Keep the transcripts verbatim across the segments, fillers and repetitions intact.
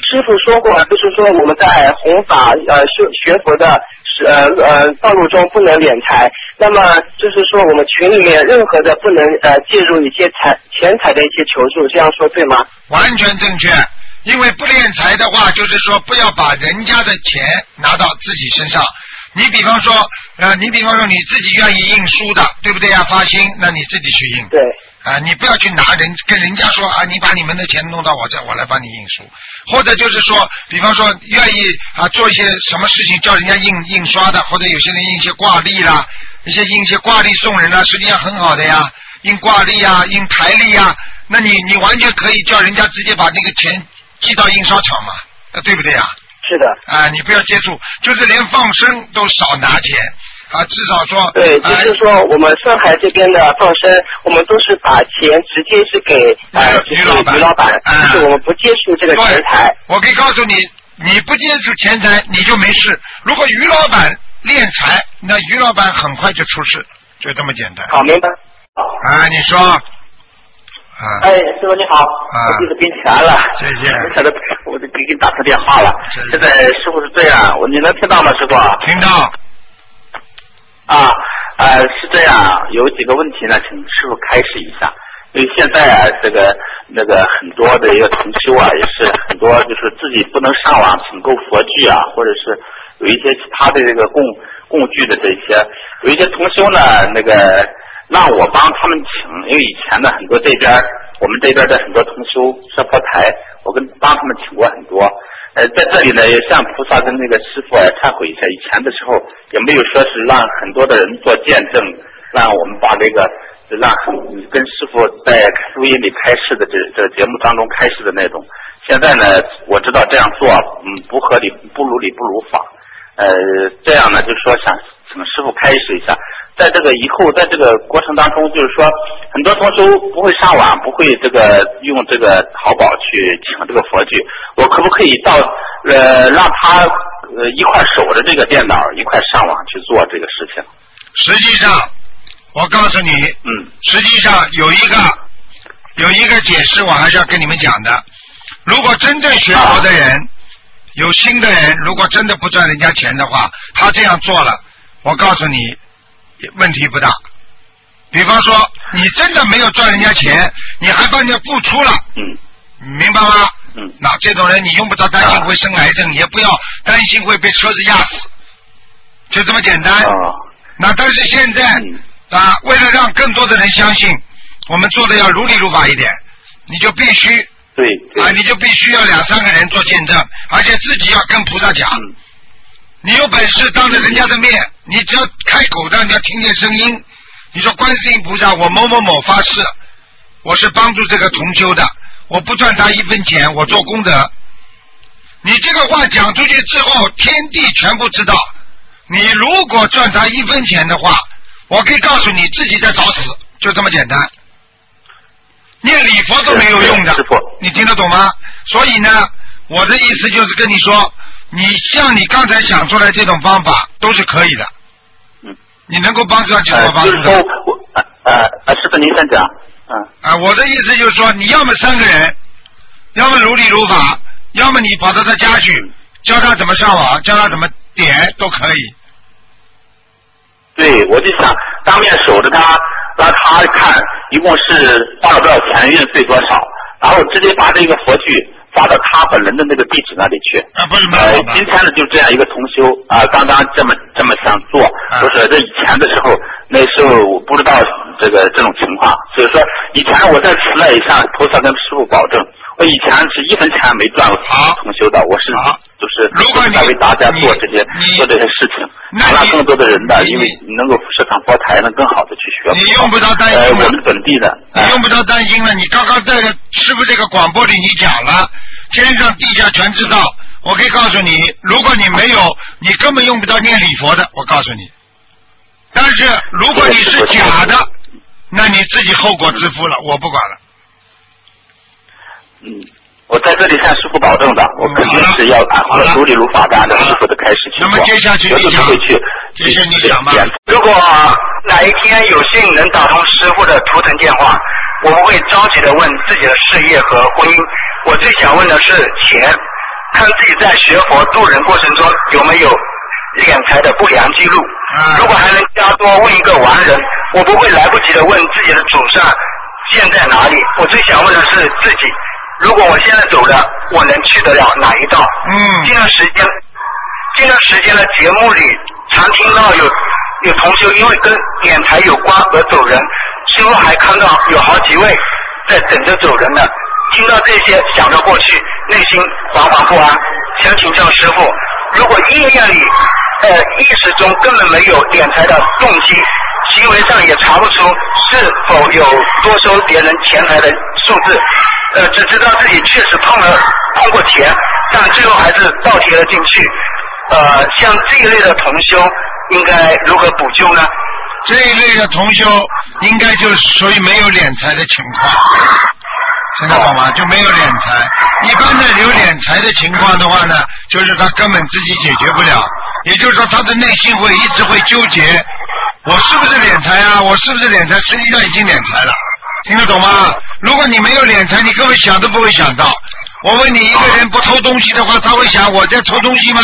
师傅说过，就是说我们在弘法呃学学佛的呃呃道路中不能敛财。那么就是说我们群里面任何的不能呃介入一些财钱财的一些求助，这样说对吗？ 完全正确。因为不敛财的话，就是说不要把人家的钱拿到自己身上。你比方说，呃，你比方说你自己愿意印书的，对不对呀？发心，那你自己去印。 对。 啊、呃，你不要去拿人跟人家说啊，你把你们的钱弄到我这，我来帮你印书。或者就是说，比方说愿意啊做一些什么事情，叫人家印印刷的，或者有些人印一些挂历啦，一些印一些挂历送人啦，实际上很好的呀，印挂历呀，印台历呀，那你你完全可以叫人家直接把那个钱寄到印刷厂嘛，呃，对不对呀？ 是的。 啊、呃，你不要接触，就是连放生都少拿钱啊，至少说。 对，就是说我们上海这边的放生，我们都是把钱直接是给呃于老板， 于老板， 呃、 就是我们不接触这个钱财。 我可以告诉你，你不接触钱财，你就没事。如果于老板敛财，那于老板很快就出事，就这么简单。 好，明白。 啊，你说。啊、 哎，师傅你好，啊、我就是给你钱了， 谢谢。 没想到我就给给你打通电话了。现在师傅是这样，我你能听到吗，师傅？ 听到。 啊，呃，是这样，有几个问题呢，请师傅开示一下。因为现在啊，这个那个很多的一个同修啊，也是很多就是自己不能上网请购佛具啊，或者是有一些其他的这个供供具的这些，有一些同修呢，那个。让我帮他们请，因为以前呢，很多这边我们这边的很多同修设佛台，我跟帮他们请过很多。呃，在这里呢，也向菩萨跟那个师父啊忏悔一下，以前的时候也没有说是让很多的人做见证，让我们把这个让跟师父在录音里开示的这这节目当中开示的那种。现在呢，我知道这样做嗯不合理，不如理不如法。呃，这样呢，就是说想请师父开示一下。在这个以后，在这个过程当中，就是说，很多同修不会上网，不会这个用这个淘宝去请这个佛具，我可不可以到呃让他呃一块守着这个电脑，一块上网去做这个事情？ 实际上，我告诉你， 嗯， 实际上有一个有一个解释，我还是要跟你们讲的。如果真正学佛的人，啊、有心的人，如果真的不赚人家钱的话，他这样做了，我告诉你。问题不大，比方说你真的没有赚人家钱，你还帮人家付出了， 嗯， 明白吗？ 嗯， 那这种人你用不着担心会生癌症，啊、也不要担心会被车子压死，就这么简单。 啊、 那但是现在、 嗯、 啊，为了让更多的人相信，我们做的要如理如法一点，你就必须对啊，你就必须要两三个人做见证，而且自己要跟菩萨讲。 嗯， 你有本事当着人家的面，你只要开口让人家听见声音，你说观世音菩萨，我某某某发誓，我是帮助这个同修的，我不赚他一分钱，我做功德。你这个话讲出去之后，天地全部知道。你如果赚他一分钱的话，我可以告诉你自己在找死，就这么简单。念礼佛都没有用的，你听得懂吗？所以呢，我的意思就是跟你说。你像你刚才想出来这种方法都是可以的， 嗯， 你能够帮助他就多帮助他。 呃，就是说我呃呃，师傅您先讲，嗯啊，我的意思就是说，你要么三个人，要么如理如法，要么你跑到他家去，教他怎么上网，教他怎么点都可以。 对，我就想当面守着他，让他看一共是花了多少钱，运费多少，然后直接把这个佛具。发到他本人的那个地址那里去。 啊，不是呃，今天呢就这样一个同修啊、呃，刚刚这么这么想做，就、啊、是这以前的时候，那时候我不知道这个这种情况，所以说以前我在此来向菩萨跟师父保证，我以前是一分钱没赚过同修的，我是就是如果你在为大家做这些做这些事情，让更多的人呢，因为能够设上佛台，能更好的去学。 你用不着担心了、 呃，我们本地的， 你用不着担心了。你刚刚在师父这个广播里你讲了。天上地下全知道，我可以告诉你，如果你没有，你根本用不着念礼佛的，我告诉你。但是如果你是假的，那你自己后果自负了，我不管了。 嗯，我在这里向师父保证的，我肯定是要按照如理如法的按照师父的开始去做。 那么接下去你讲， 会去接下你讲吧。 如果哪一天有幸能打通师父的图腾电话，我不会着急的问自己的事业和婚姻。我最想问的是钱， 看自己在学佛度人过程中有没有敛财的不良记录。如果还能加多问一个完人，我不会来不及的问自己的祖上现在哪里。我最想问的是自己，如果我现在走了，我能去得了哪一道？ 嗯。 这段时间，这段时间的节目里常听到有有同修因为跟敛财有关而走人，师父还看到有好几位在等着走人呢。听到这些，想到过去，内心惶惶不安。想请教师父，如果意念里、呃意识中根本没有敛财的动机，行为上也查不出是否有多收别人钱财的数字，呃，只知道自己确实碰了碰过钱，但最后还是倒贴了进去。呃，像这一类的同修，应该如何补救呢？ 这一类的同修应该就属于没有敛财的情况。听得懂吗？就没有敛财。一般的有敛财的情况的话呢，就是他根本自己解决不了，也就是说他的内心会一直会纠结，我是不是敛财啊？我是不是敛财？实际上已经敛财了，听得懂吗？如果你没有敛财，你根本想都不会想到。我问你，一个人不偷东西的话，他会想我在偷东西吗？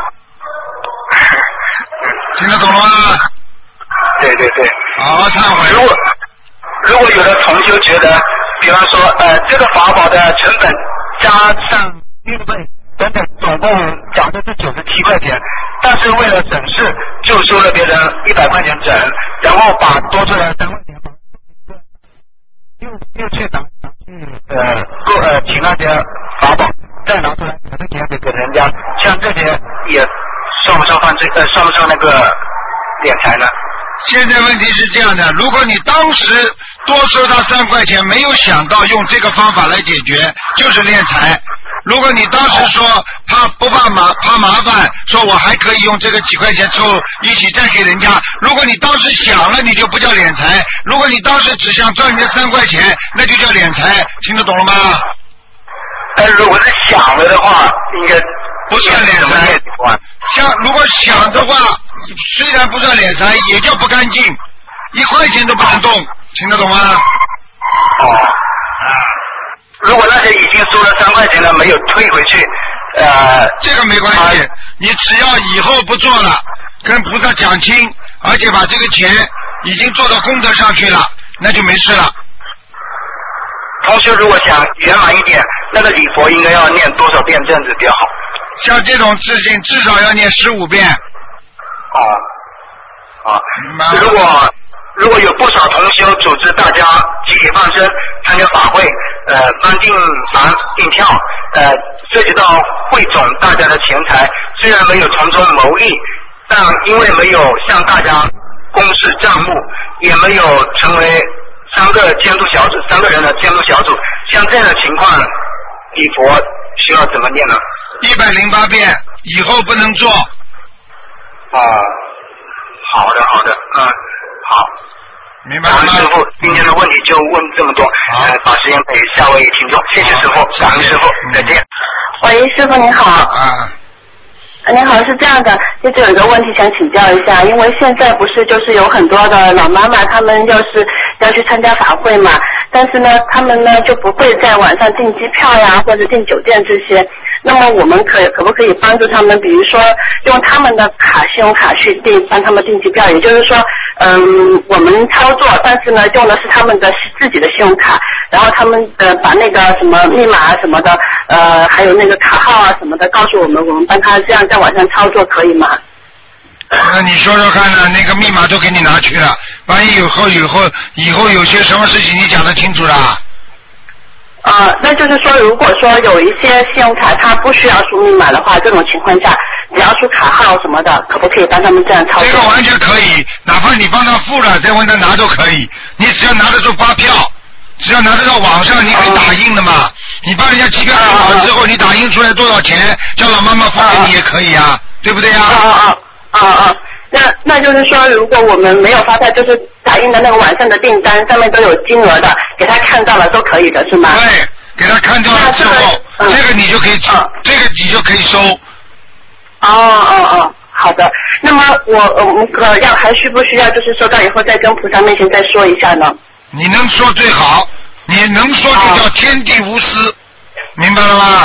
听得懂了吗？ 对对对。 好好忏悔。 如果如果有的同修觉得，比方说，呃，这个法宝的成本加上运费等等，总共讲的是九十七块钱，但是为了省事，就收了别人一百块钱整，然后把多出来三块钱，又又去拿拿去呃购呃请那些法宝，再拿出来把这钱给给人家，像这些也算不上犯罪？呃，算不上那个敛财呢？ 现在问题是这样的，如果你当时多收他三块钱，没有想到用这个方法来解决，就是敛财。如果你当时说怕不怕麻怕麻烦，说我还可以用这个几块钱凑一起再给人家，如果你当时想了，你就不叫敛财。如果你当时只想赚人家三块钱，那就叫敛财。听得懂了吗？ 但是如果是想了的话，应该不算敛财。像如果想的话，虽然不算敛财，也叫不干净，一块钱都不能动，听得懂吗？ 哦。如果那些已经收了三块钱的没有退回去，呃， 这个没关系，你只要以后不做了，跟菩萨讲清，而且把这个钱已经做到功德上去了，那就没事了。 同学如果想圆满一点，那个礼佛应该要念多少遍这样子比较好？ 像这种事情至少要念十五遍。 哦，啊，如果如果有不少同修组织大家集体放生参加法会，呃，帮订房订票，呃，涉及到汇总大家的钱财，虽然没有从中牟利，但因为没有向大家公示账目，也没有成为三个监督小组，三个人的监督小组，像这样的情况，礼佛需要怎么念呢？ 一百零八遍，以后不能做。 哦，好的好的，嗯，好。 明白了吗？ 师傅，今天的问题就问这么多，呃，把时间给下位听众，谢谢师傅，感恩师傅，再见。 喂，师傅您好。 啊。 您好，是这样的，就是有一个问题想请教一下，因为现在不是就是有很多的老妈妈，她们要是要去参加法会嘛，但是呢，她们呢就不会在网上订机票呀，或者订酒店这些。那么我们可可不可以帮助他们，比如说用他们的卡信用卡去订，帮他们订机票？也就是说，嗯，我们操作，但是呢，用的是他们的自己的信用卡，然后他们呃把那个什么密码啊什么的，呃，还有那个卡号啊什么的告诉我们，我们帮他这样在网上操作可以吗？ 那你说说看呢？那个密码都给你拿去了，万一以后以后以后有些什么事情你讲得清楚啦？ 呃，那就是说，如果说有一些信用卡它不需要输密码的话，这种情况下，只要输卡号什么的，可不可以帮他们这样操作？ 这个完全可以，哪怕你帮他付了，再问他拿都可以。你只要拿得住发票，只要拿得到网上，你可以打印的嘛。嗯、你帮人家机票订好之后，嗯、你打印出来多少钱，叫老妈妈付给你也可以呀、啊，嗯、对不对呀、啊？ 啊啊啊啊！那那就是说，如果我们没有发票，就是打印的那个网上的订单上面都有金额的，给他看到了都可以的，是吗？ 对，给他看到了之后，这个、嗯、这个你就可以，嗯、这个你就可以收。 哦哦哦，好的。那么我我们可要还需不需要，就是收到以后再跟菩萨面前再说一下呢？ 你能说最好，你能说就叫天地无私，哦、明白了吗？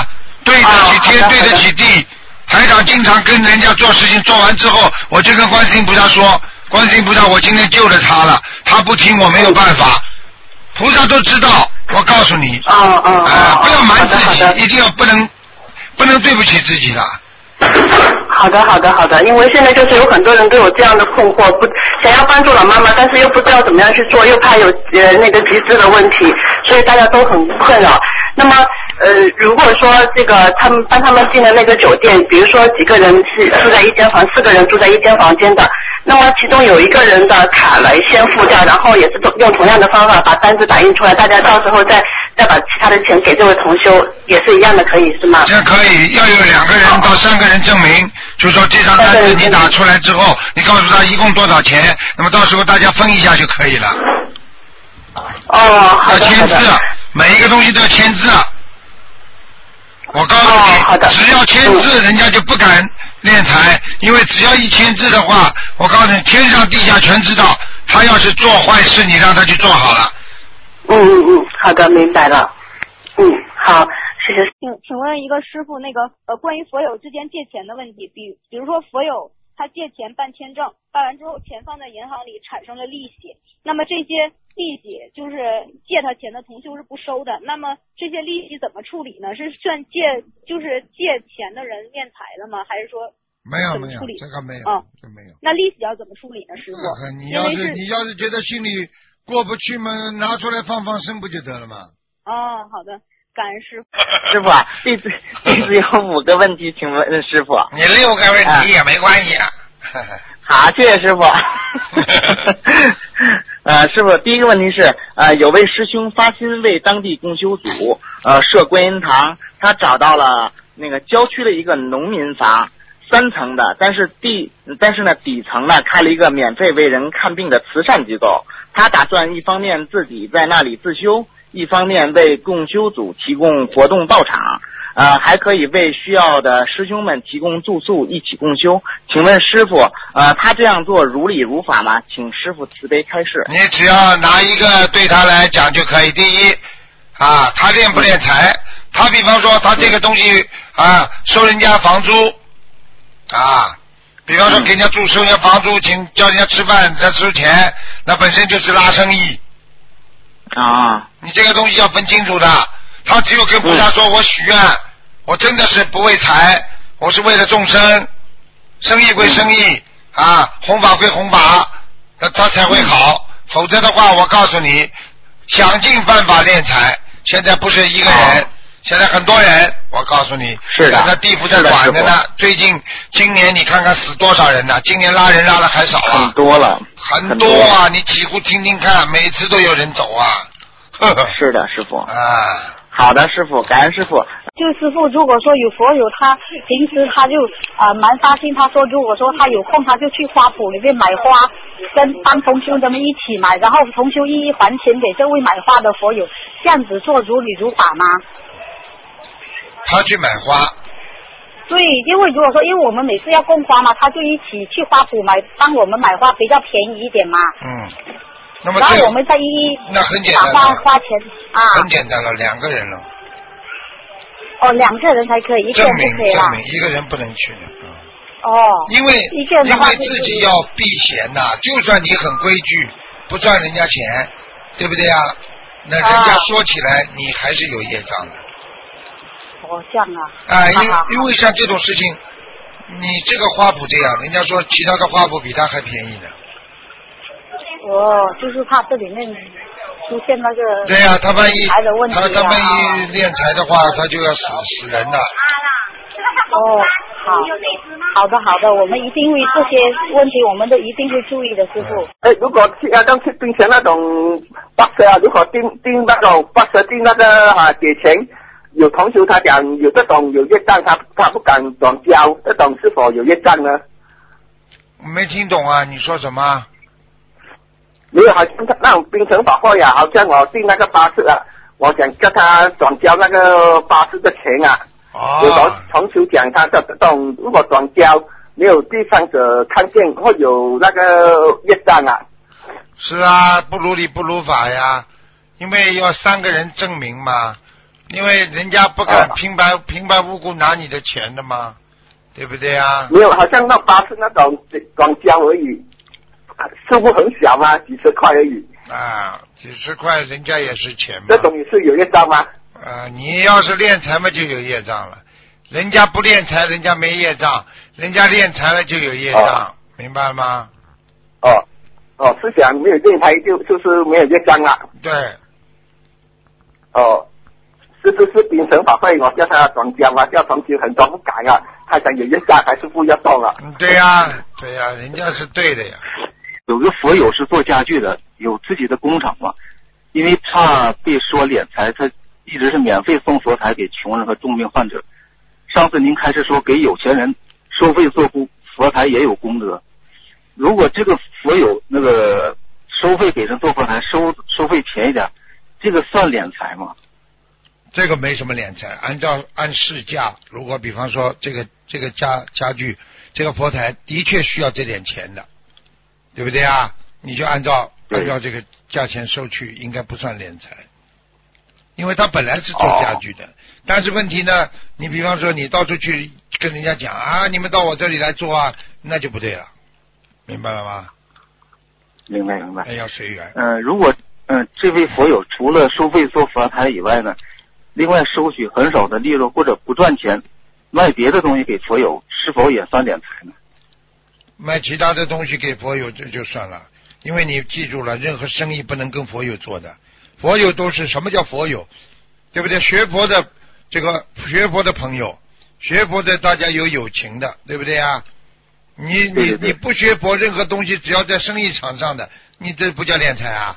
对得起天，对得起地。台长经常跟人家做事情，做完之后，我就跟观世音菩萨说：“观世音菩萨，我今天救了他了，他不听我没有办法。”菩萨都知道，我告诉你， 哦哦啊，不要瞒自己， 好的一定要不能不能对不起自己的。 好的，好的，好的。因为现在就是有很多人都有这样的困惑，不想要帮助老妈妈，但是又不知道怎么样去做，又怕有呃那个集资的问题，所以大家都很困扰。那么呃，如果说这个他们帮他们进了那个酒店，比如说几个人是住在一间房，四个人住在一间房间的，那么其中有一个人的卡来先付掉，然后也是用同样的方法把单子打印出来，大家到时候再再把其他的钱给这位同修，也是一样的，可以是吗？ 这可以，要有两个人到三个人证明，就说这张单子你打出来之后，你告诉他一共多少钱，那么到时候大家分一下就可以了。 哦，好要的，好的。 签字，每一个东西都要签字。我告诉你， 哦、 只要签字，人家就不敢敛财，因为只要一签字的话，我告诉你，天上地下全知道。他要是做坏事，你让他去做好了。 嗯嗯嗯，好的，明白了。嗯，好，谢谢。 请请问一个师傅，那个呃，关于佛友之间借钱的问题，比比如说佛友他借钱办签证，办完之后钱放在银行里产生了利息，那么这些利息就是借他钱的同修是不收的，那么这些利息怎么处理呢？是算借就是借钱的人敛财了吗？还是说没有没有这个没有啊、嗯，这没有。 那利息要怎么处理呢，师傅？ 你要是你要是觉得心里过不去嘛，拿出来放放生不就得了吗？ 哦，好的，感恩师傅。 师傅啊，弟子弟子有五个问题，请问师傅。 你六个问题也没关系啊。 好，谢谢师傅。呃，师傅，第一个问题是，呃，有位师兄发心为当地共修组呃设观音堂，他找到了那个郊区的一个农民房，三层的，但是地但是呢底层呢开了一个免费为人看病的慈善机构，他打算一方面自己在那里自修，一方面为共修组提供活动道场。呃，还可以为需要的师兄们提供住宿，一起共修。请问师傅，呃，他这样做如理如法吗？请师傅慈悲开示。 你只要拿一个对他来讲就可以。第一，啊，他练不练财？他比方说他这个东西啊，收人家房租，啊，比方说给人家住收人家房租，请叫人家吃饭再收钱，那本身就是拉生意。 啊， 你这个东西要分清楚的。他只有跟菩萨说，我许愿，我真的是不为财，我是为了众生，生意归生意啊，弘法归弘法，他他才会好。否则的话，我告诉你，想尽办法敛财。现在不是一个人，现在很多人，我告诉你， 是的， 那地府在管着呢。最近今年你看看死多少人呢？今年拉人拉的还少啊， 很多了， 很多啊！你几乎听听看，每次都有人走啊。呵呵是的，师傅。 啊。 好的，师傅，感恩师傅。 就师傅，如果说有佛友，他平时他就啊、呃、蛮发心，他说如果说他有空，他就去花圃里面买花，跟帮同修他们一起买，然后同修一一还钱给这位买花的佛友，这样子做如理如法吗？ 他去买花。 对，因为如果说因为我们每次要供花嘛，他就一起去花圃买，帮我们买花比较便宜一点嘛。 嗯。那么然后我们再一一那很简单花花钱啊， 很简单了，两个人了。 哦，两个人才可以，一个人不可以啦。 证明一个人不能去的啊。 哦。 因为一个人的话、就是、 因为自己要避嫌呐、啊，就算你很规矩，不赚人家钱，对不对啊？那人家说起来，啊、你还是有业障的。 哦，这样啊。 啊，因为因为像这种事情，你这个花圃这样，人家说其他的花圃比它还便宜呢。 哦，就是怕这里面出现那个对呀、啊，他万一财的问题、啊、 他他万一敛财的话，他就要死死人的。 哦，好，好的好的，我们一定会这些问题，我们都一定会注意的，师傅。 哎，如果要当去冰城那种巴士啊，如果订订那种巴士订那个啊给钱，有同学他讲有这种有业障，他他不敢转交，这种是否有业障呢？ 没听懂啊，你说什么？ 没有，好像那种冰城百货呀，好像我订那个巴士啊，我想叫他转交那个巴士的钱啊。 哦。 有同学讲他这种如果转交没有第三者看见，会有那个业障啊。 是啊，不如理不如法呀，因为要三个人证明嘛。 因为人家不敢哦平白平白无故拿你的钱的嘛，对不对啊？ 没有，好像那八是那种装胶而已，数目很小嘛，几十块而已。 啊，几十块人家也是钱嘛。 这种也是有业障吗？ 啊，你要是敛财嘛就有业障了，人家不敛财，人家没业障，人家敛财了就有业障， 哦、 明白了吗？ 哦哦，是讲没有敛财就就是没有业障了。 对。 哦，是不是槟城法会我叫他转交啊，叫重修很多不改啊，他想有业障还是不要动啊？ 嗯，对呀、啊，对呀、啊，人家是对的呀。 有个佛友是做家具的，有自己的工厂嘛，因为怕被说敛财，他一直是免费送佛台给穷人和重病患者。上次您开始说给有钱人收费做佛台也有功德，如果这个佛友那个收费给人做佛台收收费便宜点，这个算敛财吗？ 这个没什么敛财，按照按市价，如果比方说这个这个家家具这个佛台的确需要这点钱的，对不对啊？你就按照按照这个价钱收去，应该不算敛财，因为他本来是做家具的。哦、但是问题呢，你比方说你到处去跟人家讲啊，你们到我这里来做啊，那就不对了，明白了吗？ 明白明白。 要随缘。 嗯、呃，如果嗯、呃、这位佛友除了收费做佛台以外呢，另外收取很少的利润或者不赚钱，卖别的东西给佛友，是否也算敛财呢？ 卖其他的东西给佛友这就算了，因为你记住了，任何生意不能跟佛友做的。佛友都是什么叫佛友，对不对？学佛的这个学佛的朋友，学佛的大家有友情的，对不对啊？你你你不学佛，任何东西只要在生意场上的，你这不叫敛财啊？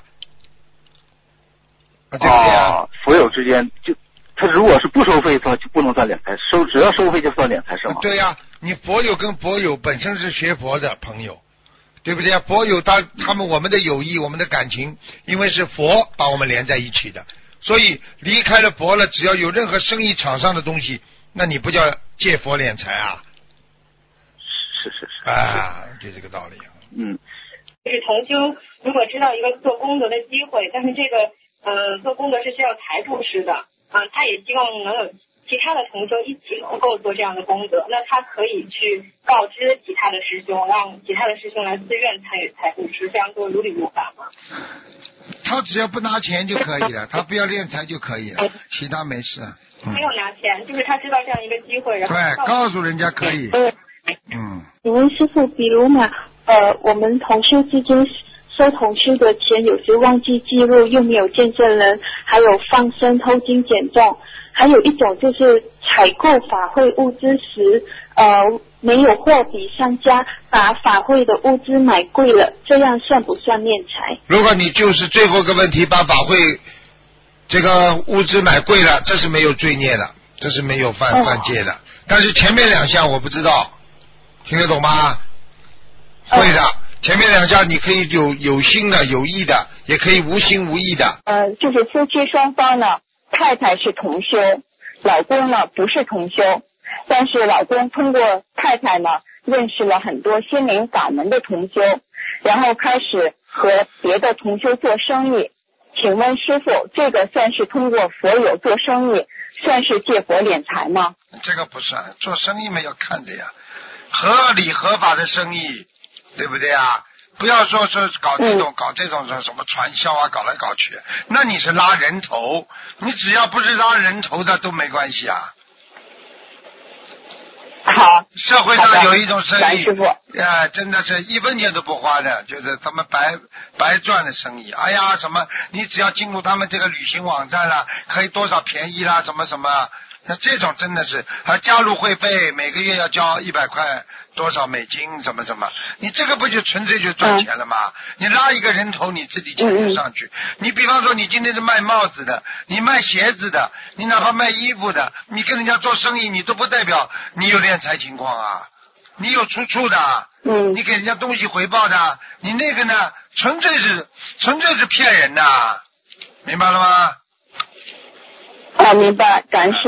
啊，对不对啊？ 哦，佛友之间就他如果是不收费的话，就不能算敛财，收只要收费就算敛财是吗？ 对呀、啊，你佛友跟佛友本身是学佛的朋友，对不对啊？佛友他他们我们的友谊，我们的感情，因为是佛把我们连在一起的，所以离开了佛了，只要有任何生意场上的东西，那你不叫借佛敛财啊？ 是是是啊，就这个道理。 嗯， 就是同修如果知道一个做功德的机会，但是这个呃做功德是需要财布施的啊、呃，他也希望能有其他的同修一起能够做这样的功德，那他可以去告知其他的师兄，让其他的师兄来自愿参与财布施，这样做如理如法吗？ 他只要不拿钱就可以了，他不要敛财就可以了，其他没事。 嗯、没有拿钱，就是他知道这样一个机会，然后对，告诉人家可以。嗯。 请问师父，比如嘛，呃，我们同修之间收同修的钱，有时忘记记录，又没有见证人，还有放生、偷经、减重，还有一种就是采购法会物资时，呃，没有货比商家，把法会的物资买贵了，这样算不算敛财？ 如果你就是最后一个问题，把法会这个物资买贵了，这是没有罪孽的，这是没有犯、哦、犯戒的。但是前面两项我不知道，听得懂吗？会的。哦，前面两项你可以有有心的有意的，也可以无心无意的。 呃，就是夫妻双方呢，太太是同修，老公呢不是同修，但是老公通过太太呢认识了很多心灵法门的同修，然后开始和别的同修做生意。请问师父，这个算是通过佛友做生意，算是借佛敛财吗？ 这个不算，做生意嘛要看的呀，合理合法的生意。对不对啊？不要说说搞这种、嗯、搞这种什么传销啊，搞来搞去，那你是拉人头，你只要不是拉人头的都没关系啊。 好， 社会上有一种生意，呃，真的是一分钱都不花的，就是他们白白赚的生意。哎呀，什么你只要进入他们这个旅行网站啦，可以多少便宜啦，什么什么。那这种真的是，还加入会费，每个月要交一百块多少美金，什么什么，你这个不就纯粹就赚钱了吗？嗯、你拉一个人头，你自己钱就上去。嗯、你比方说，你今天是卖帽子的，你卖鞋子的，你哪怕卖衣服的，你跟人家做生意，你都不代表你有敛财情况啊，你有出处的， 嗯， 你给人家东西回报的，你那个呢，纯粹是纯粹是骗人的，明白了吗？ 啊，明白，感谢。